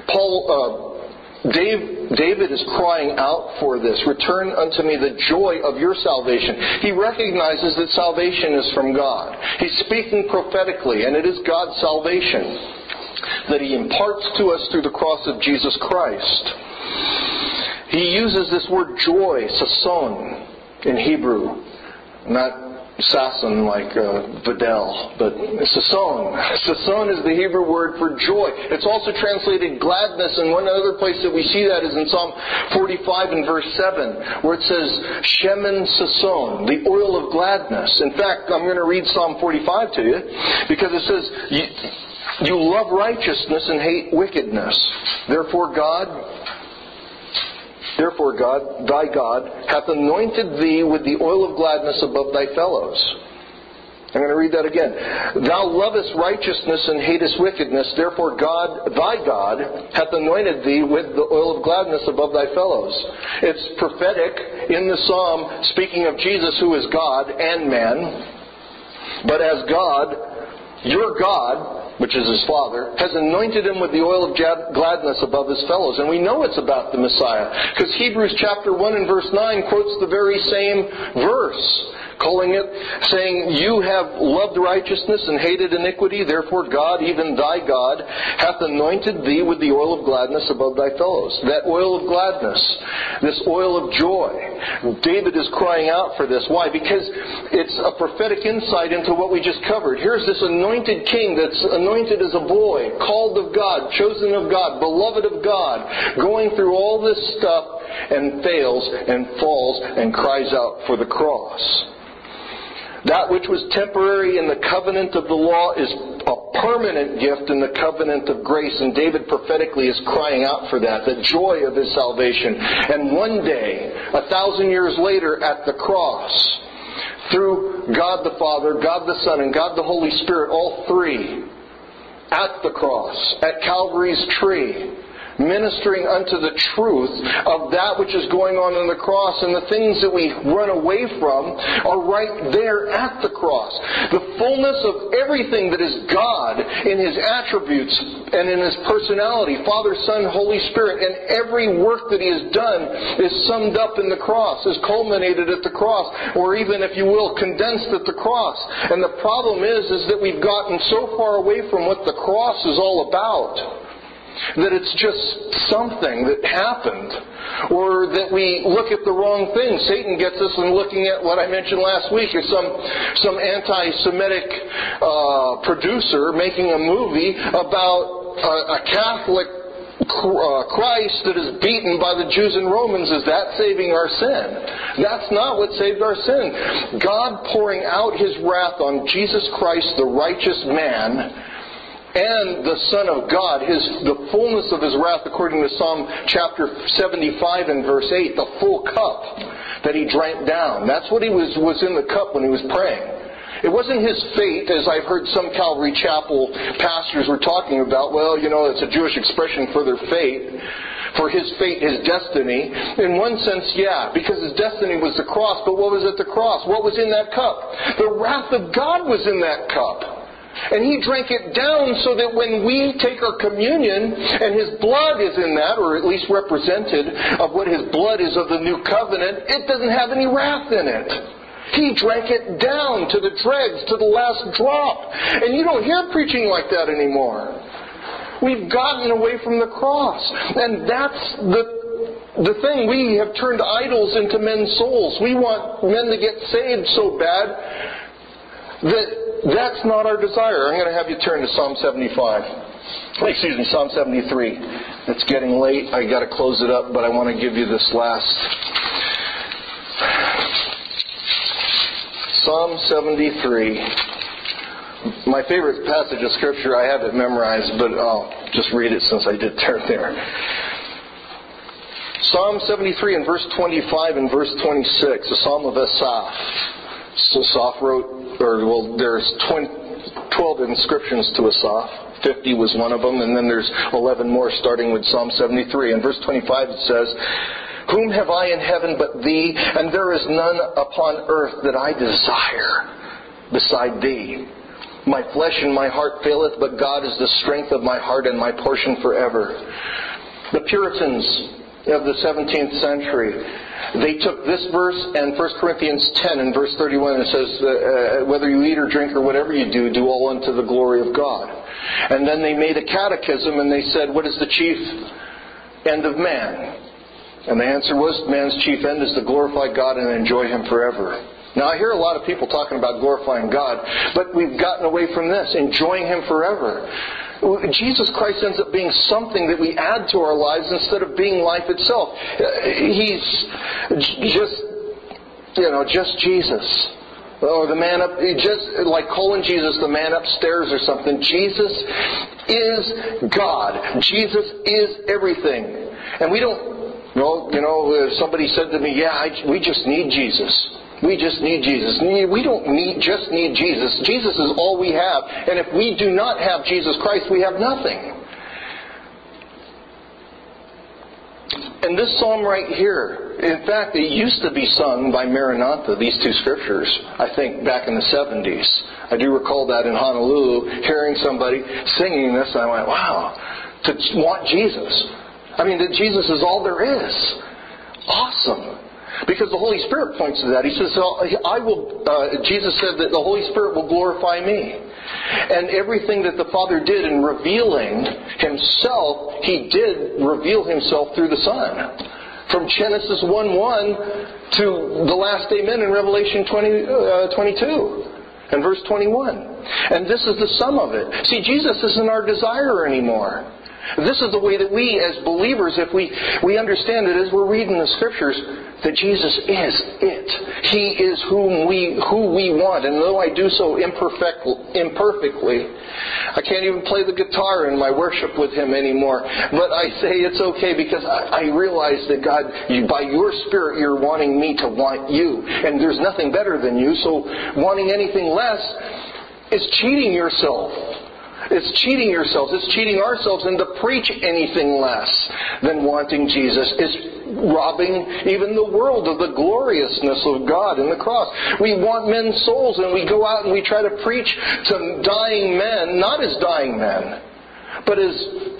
David is crying out for this. Return unto me the joy of your salvation. He recognizes that salvation is from God. He's speaking prophetically, and it is God's salvation that He imparts to us through the cross of Jesus Christ. He uses this word joy, sason, in Hebrew. Not Sason like Vidal, but sason. Sason is the Hebrew word for joy. It's also translated gladness, and one other place that we see that is in Psalm 45 and verse 7, where it says, Shemen sason, the oil of gladness. In fact, I'm going to read Psalm 45 to you, because it says, you love righteousness and hate wickedness. Therefore God, thy God, hath anointed thee with the oil of gladness above thy fellows. I'm going to read that again. Thou lovest righteousness and hatest wickedness. Therefore God, thy God, hath anointed thee with the oil of gladness above thy fellows. It's prophetic in the psalm, speaking of Jesus, who is God and man. But as God, your God, which is His Father, has anointed Him with the oil of gladness above His fellows. And we know it's about the Messiah, because Hebrews chapter 1 and verse 9 quotes the very same verse, calling it, saying, you have loved righteousness and hated iniquity, therefore God, even thy God, hath anointed thee with the oil of gladness above thy fellows. That oil of gladness, this oil of joy. David is crying out for this. Why? Because it's a prophetic insight into what we just covered. Here's this anointed king that's anointed as a boy, called of God, chosen of God, beloved of God, going through all this stuff and fails and falls and cries out for the cross. That which was temporary in the covenant of the law is a permanent gift in the covenant of grace. And David prophetically is crying out for that, the joy of his salvation. And one day, 1,000 years later at the cross, through God the Father, God the Son, and God the Holy Spirit, all three, at the cross, at Calvary's tree, ministering unto the truth of that which is going on the cross, and the things that we run away from are right there at the cross. The fullness of everything that is God in His attributes and in His personality, Father, Son, Holy Spirit, and every work that He has done is summed up in the cross, is culminated at the cross, or even, if you will, condensed at the cross. And the problem is that we've gotten so far away from what the cross is all about, that it's just something that happened, or that we look at the wrong thing. Satan gets us in looking at what I mentioned last week, is some anti-Semitic producer making a movie about a Catholic Christ that is beaten by the Jews and Romans. Is that saving our sin? That's not what saved our sin. God pouring out His wrath on Jesus Christ, the righteous man, and the Son of God, the fullness of His wrath, according to Psalm chapter 75 and verse 8, the full cup that He drank down. That's what He was in the cup when He was praying. It wasn't His fate, as I've heard some Calvary Chapel pastors were talking about. Well, it's a Jewish expression for their fate. For His fate, His destiny. In one sense, yeah, because His destiny was the cross. But what was at the cross? What was in that cup? The wrath of God was in that cup. And He drank it down so that when we take our communion and His blood is in that, or at least represented of what His blood is of the new covenant, it doesn't have any wrath in it. He drank it down to the dregs, to the last drop. And you don't hear preaching like that anymore. We've gotten away from the cross. And that's the thing. We have turned idols into men's souls. We want men to get saved so bad that that's not our desire. I'm going to have you turn to Psalm 75. Psalm 73. It's getting late. I got to close it up, but I want to give you this last. Psalm 73. My favorite passage of Scripture, I have it memorized, but I'll just read it since I did turn there. Psalm 73 and verse 25 and verse 26, a psalm of Asaph. So Asaph wrote, there's 12 inscriptions to Asaph. 50 was one of them, and then there's 11 more starting with Psalm 73. In verse 25 it says, "Whom have I in heaven but Thee, and there is none upon earth that I desire beside Thee. My flesh and my heart faileth, but God is the strength of my heart and my portion forever." The Puritans of the 17th century, they took this verse and 1 Corinthians 10 and verse 31. It says, whether you eat or drink or whatever you do all unto the glory of God. And then they made a catechism and they said, what is the chief end of man? And the answer was, man's chief end is to glorify God and enjoy Him forever. Now, I hear a lot of people talking about glorifying God, but we've gotten away from this, enjoying Him forever. Jesus Christ ends up being something that we add to our lives instead of being life itself. He's just Jesus. Or the man up, just like calling Jesus the man upstairs or something. Jesus is God. Jesus is everything. And we don't, somebody said to me, we just need Jesus. We just need Jesus. We don't just need Jesus. Jesus is all we have. And if we do not have Jesus Christ, we have nothing. And this psalm right here, in fact, it used to be sung by Maranatha, these two scriptures, I think back in the 70s. I do recall that in Honolulu, hearing somebody singing this, and I went, wow, to want Jesus. I mean, that Jesus is all there is. Awesome. Because the Holy Spirit points to that. He says, Jesus said that the Holy Spirit will glorify me. And everything that the Father did in revealing Himself, He did reveal Himself through the Son. From Genesis 1:1 to the last amen in Revelation 22 and verse 21. And this is the sum of it. See, Jesus isn't our desire anymore. This is the way that we as believers, if we understand it as we're reading the Scriptures, that Jesus is it. He is who we want. And though I do so imperfectly, I can't even play the guitar in my worship with Him anymore. But I say it's okay because I realize that God, by Your Spirit, You're wanting me to want You. And there's nothing better than You. So wanting anything less is cheating yourself. It's cheating yourselves. It's cheating ourselves. And to preach anything less than wanting Jesus is robbing even the world of the gloriousness of God in the cross. We want men's souls, and we go out and we try to preach to dying men, not as dying men, but as,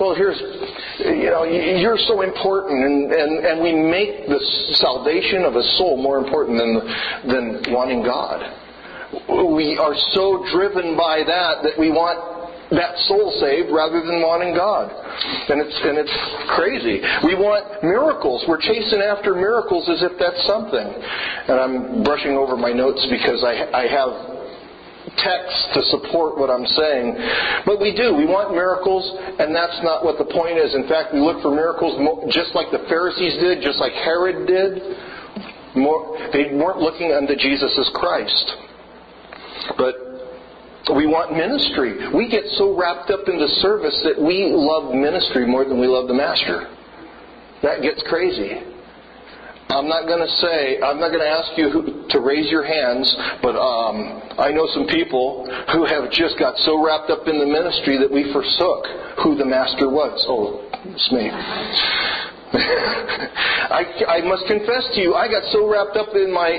you're so important, and we make the salvation of a soul more important than wanting God. We are so driven by that we want that soul saved rather than wanting God. And it's crazy. We want miracles. We're chasing after miracles as if that's something. And I'm brushing over my notes because I have text to support what I'm saying. But we do. We want miracles, and that's not what the point is. In fact, we look for miracles just like the Pharisees did, just like Herod did. They weren't looking unto Jesus as Christ. But we want ministry. We get so wrapped up into service that we love ministry more than we love the Master. That gets crazy. I'm not going to ask you to raise your hands, but I know some people who have just got so wrapped up in the ministry that we forsook who the Master was. Oh, it's me. I must confess to you, I got so wrapped up in my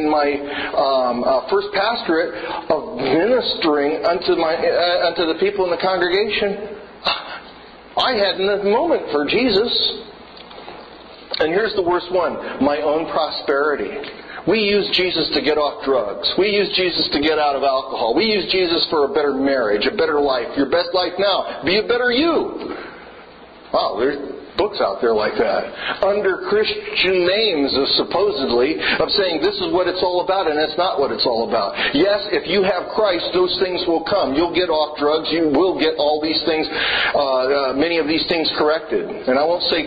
first pastorate of ministering unto the people in the congregation. I hadn't a moment for Jesus. And here's the worst one: my own prosperity. We use Jesus to get off drugs. We use Jesus to get out of alcohol. We use Jesus for a better marriage, a better life. Your best life now. Be a better you. Wow, there's books out there like that, under Christian names supposedly, of saying this is what it's all about, and it's not what it's all about. Yes, if you have Christ, those things will come. You'll get off drugs. You will get all these things, many of these things corrected. And I won't say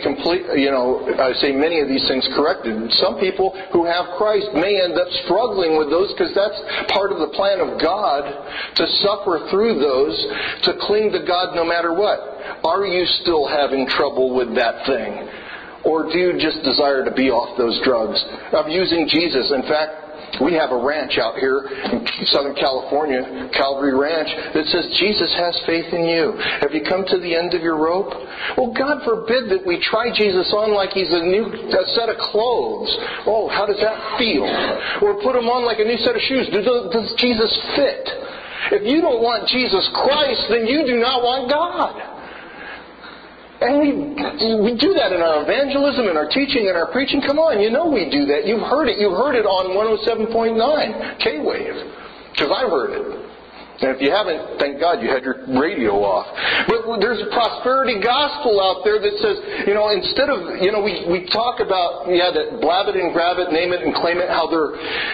I say many of these things corrected. Some people who have Christ may end up struggling with those, because that's part of the plan of God, to suffer through those, to cling to God no matter what. Are you still having trouble with that thing? Or do you just desire to be off those drugs? Of using Jesus. In fact, we have a ranch out here in Southern California, Calvary Ranch, that says Jesus has faith in you. Have you come to the end of your rope? Well, God forbid that we try Jesus on like He's a set of clothes. Oh, how does that feel? Or put Him on like a new set of shoes. Does Jesus fit? If you don't want Jesus Christ, then you do not want God. And we do that in our evangelism, in our teaching, in our preaching. Come on, you know we do that. You've heard it. You heard it on 107.9 K-Wave. Because I heard it. And if you haven't, thank God you had your radio off. But there's a prosperity gospel out there that says, instead of, we talk about, that blab it and grab it, name it and claim it, how they're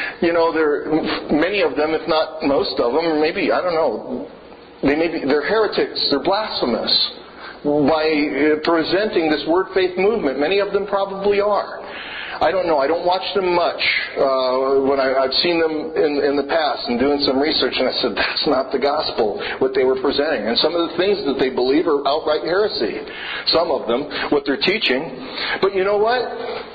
many of them, if not most of them, or maybe, I don't know, they're heretics, they're blasphemous. By presenting this word faith movement. Many of them probably are. I don't know. I don't watch them much. When I've seen them in the past and doing some research, and I said, that's not the gospel, what they were presenting. And some of the things that they believe are outright heresy. Some of them, what they're teaching. But you know what?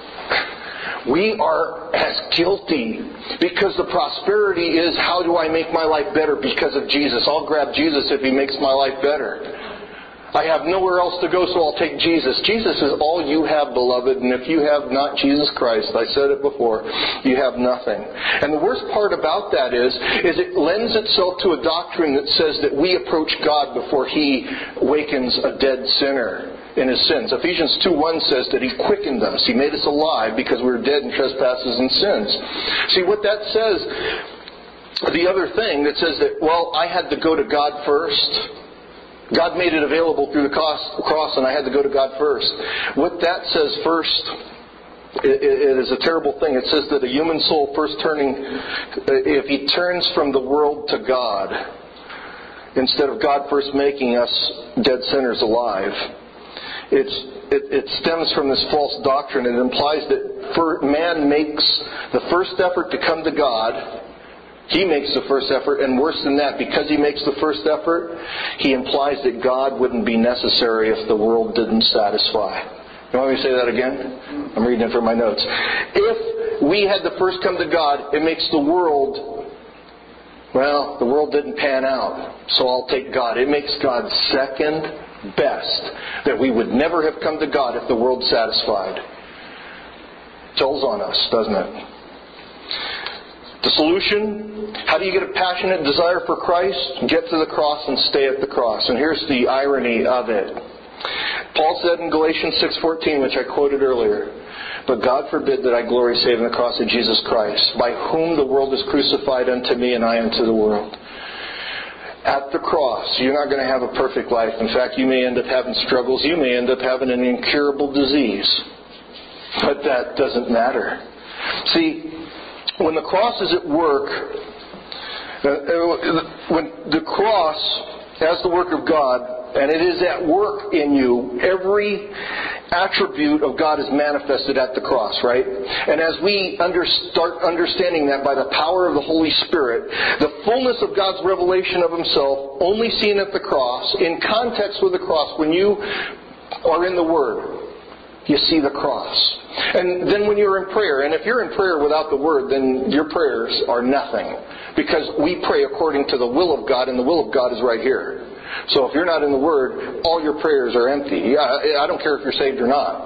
We are as guilty, because the prosperity is, how do I make my life better because of Jesus? I'll grab Jesus if He makes my life better. I have nowhere else to go, so I'll take Jesus. Jesus is all you have, beloved. And if you have not Jesus Christ, I said it before, you have nothing. And the worst part about that is it lends itself to a doctrine that says that we approach God before He wakens a dead sinner in his sins. Ephesians 2:1 says that He quickened us. He made us alive because we were dead in trespasses and sins. See, what that says, the other thing that says that, I had to go to God first. God made it available through the cross, and I had to go to God first. What that says first, it is a terrible thing. It says that a human soul first if he turns from the world to God, instead of God first making us dead sinners alive, it stems from this false doctrine. It implies that man makes the first effort to come to God. He makes the first effort, and worse than that, because he makes the first effort, he implies that God wouldn't be necessary if the world didn't satisfy. You want me to say that again? I'm reading it from my notes. If we had to first come to God, it makes the world didn't pan out, so I'll take God. It makes God second best, that we would never have come to God if the world satisfied. Tells on us, doesn't it? The solution, how do you get a passionate desire for Christ? Get to the cross and stay at the cross. And here's the irony of it. Paul said in Galatians 6:14, which I quoted earlier, "But God forbid that I glory save in the cross of Jesus Christ, by whom the world is crucified unto me and I unto the world." At the cross, you're not going to have a perfect life. In fact, you may end up having struggles. You may end up having an incurable disease. But that doesn't matter. See, when the cross is at work, when the cross has the work of God, and it is at work in you, every attribute of God is manifested at the cross, right? And as we start understanding that by the power of the Holy Spirit, the fullness of God's revelation of Himself, only seen at the cross, in context with the cross, when you are in the Word, you see the cross. And then when you're in prayer, and if you're in prayer without the Word, then your prayers are nothing. Because we pray according to the will of God, and the will of God is right here. So if you're not in the Word, all your prayers are empty. I don't care if you're saved or not.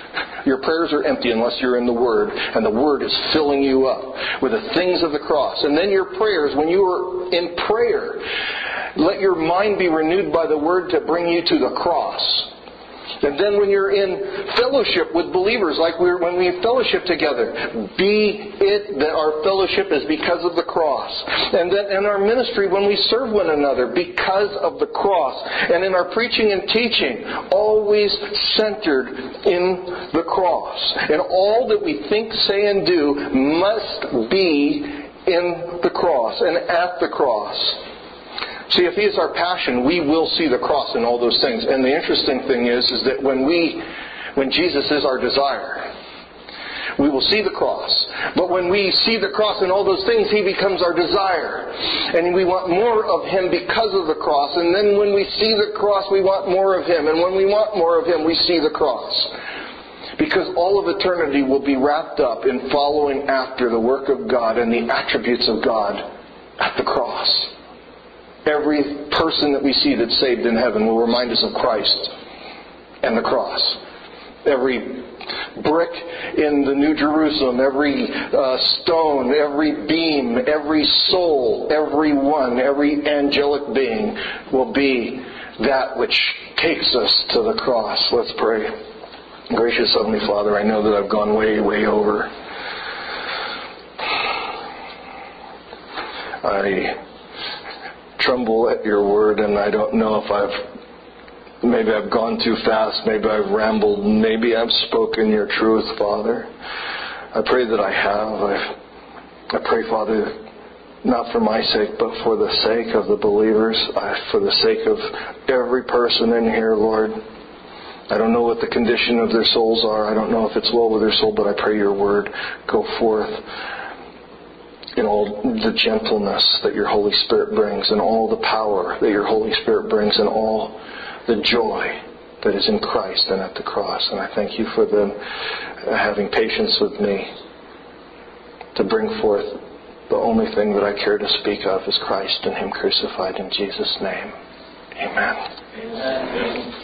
Your prayers are empty unless you're in the Word, and the Word is filling you up with the things of the cross. And then your prayers, when you are in prayer, let your mind be renewed by the Word to bring you to the cross. And then when you're in fellowship with believers, like when we fellowship together, be it that our fellowship is because of the cross. And then in our ministry, when we serve one another, because of the cross. And in our preaching and teaching, always centered in the cross. And all that we think, say, and do must be in the cross and at the cross. See, if He is our passion, we will see the cross in all those things. And the interesting thing is that when Jesus is our desire, we will see the cross. But when we see the cross in all those things, He becomes our desire. And we want more of Him because of the cross. And then when we see the cross, we want more of Him. And when we want more of Him, we see the cross. Because all of eternity will be wrapped up in following after the work of God and the attributes of God at the cross. Every person that we see that's saved in heaven will remind us of Christ and the cross. Every brick in the New Jerusalem, every stone, every beam, every soul, every one, every angelic being will be that which takes us to the cross. Let's pray. Gracious Heavenly Father, I know that I've gone way, way over. I tremble at your word, and I don't know if maybe I've gone too fast, maybe I've rambled, maybe I've spoken your truth, Father. I pray that I have. I pray, Father, not for my sake, but for the sake of the believers, for the sake of every person in here, Lord. I don't know what the condition of their souls are. I don't know if it's well with their soul, but I pray your word go forth in all the gentleness that your Holy Spirit brings, and all the power that your Holy Spirit brings, and all the joy that is in Christ and at the cross. And I thank you for them having patience with me to bring forth the only thing that I care to speak of is Christ and Him crucified, in Jesus' name. Amen. Amen.